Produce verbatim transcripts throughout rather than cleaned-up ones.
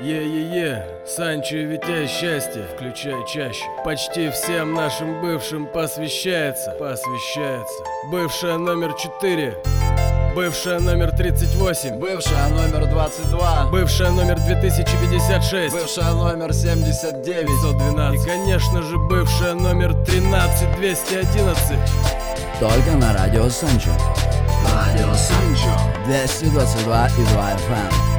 Е-е-е, Санчо и Витя счастье, включай чаще. Почти всем нашим бывшим посвящается, посвящается. Бывшая номер четыре, бывшая номер тридцать восемь, бывшая номер двадцать два, бывшая номер две тысячи пятьдесят шесть, бывшая номер семьдесят девять, пятьсот двенадцать и, конечно же, бывшая номер тринадцать двести одиннадцать. Только на радио Санчо. Радио Санчо двести двадцать два и два эф эм.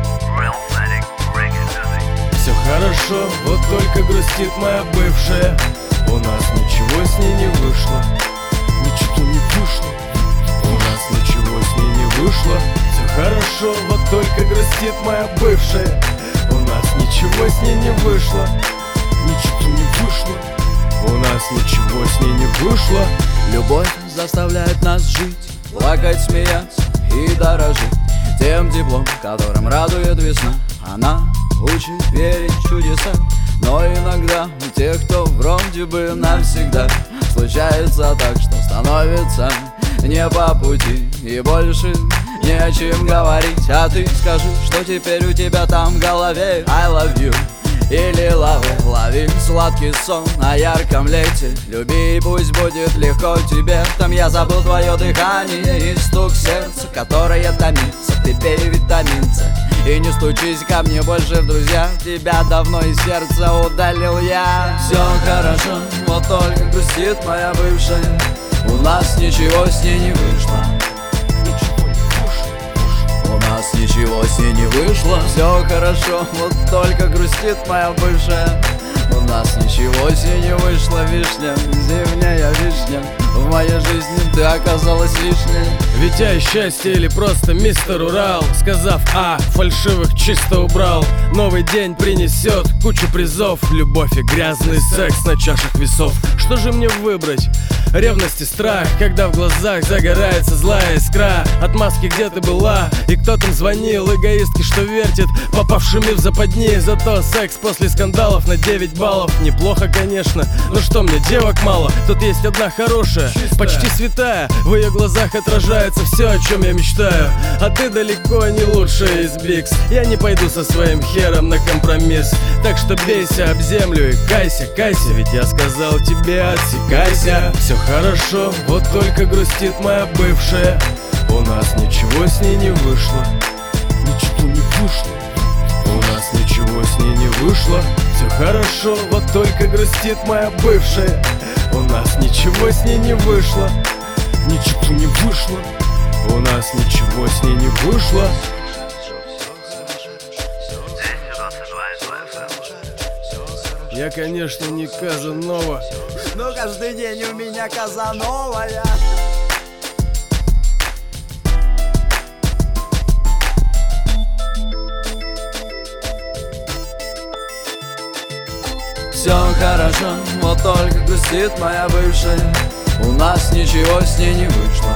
Все хорошо, вот только грустит моя бывшая. У нас ничего с ней не вышло. Ничего не вышло. У нас ничего с ней не вышло. Все хорошо, вот только грустит моя бывшая. У нас ничего с ней не вышло. Ничего не вышло. У нас ничего с ней не вышло. Любовь заставляет нас жить, плакать, смеяться и дорожить тем теплом, которым радует весна. Она учит верить в чудеса, но иногда у тех, кто вроде бы навсегда, случается так, что становится не по пути и больше не о чем говорить. А ты скажи, что теперь у тебя там в голове? I love you или лавы. Лови сладкий сон на ярком лете. Люби, пусть будет легко тебе. Там я забыл твое дыхание и стук сердца, которое томится. Ты пей витамин С и не стучись ко мне больше в друзья. Тебя давно из сердца удалил я. Все хорошо, вот только грустит моя бывшая. У нас ничего с ней не вышло. У нас ничего с ней не вышло. Все хорошо, вот только грустит моя бывшая. У нас ничего с ней не вышло. Вишня, зимняя вишня, в моей жизни ты оказалась лишней. Витя счастье или просто мистер Урал, сказав А, фальшивых чисто убрал. Новый день принесет кучу призов, любовь и грязный секс на чашах весов. Что же мне выбрать? Ревность и страх, когда в глазах загорается злая искра. От маски, где ты была и кто там звонил, эгоистки, что вертит попавшими в западни. Зато секс после скандалов на девять баллов. Неплохо, конечно, но что мне, девок мало? Тут есть одна хорошая, почти святая. В ее глазах отражается все, о чем я мечтаю. А ты далеко не лучшая из Бикс. Я не пойду со своим хером на компромисс. Так что бейся об землю и кайся, кайся. Ведь я сказал тебе отсекайся. Все хорошо, вот только грустит моя бывшая. У нас ничего с ней не вышло. Ничего не вышло. У нас ничего с ней не вышло. Все хорошо, вот только грустит моя бывшая. У нас ничего с ней не вышло. Ничего не вышло. У нас ничего с ней не вышло. Я, конечно, не Казанова, но каждый день у меня Казановая. Все хорошо, вот только грустит моя бывшая. У нас ничего с ней не вышло.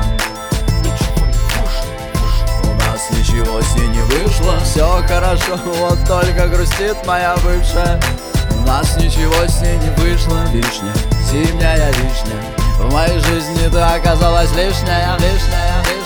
У нас ничего с ней не вышло. Все хорошо, вот только грустит моя бывшая. У нас ничего с ней не вышло. Вишня, зимняя вишня, в моей жизни ты оказалась лишняя, лишняя, лишняя.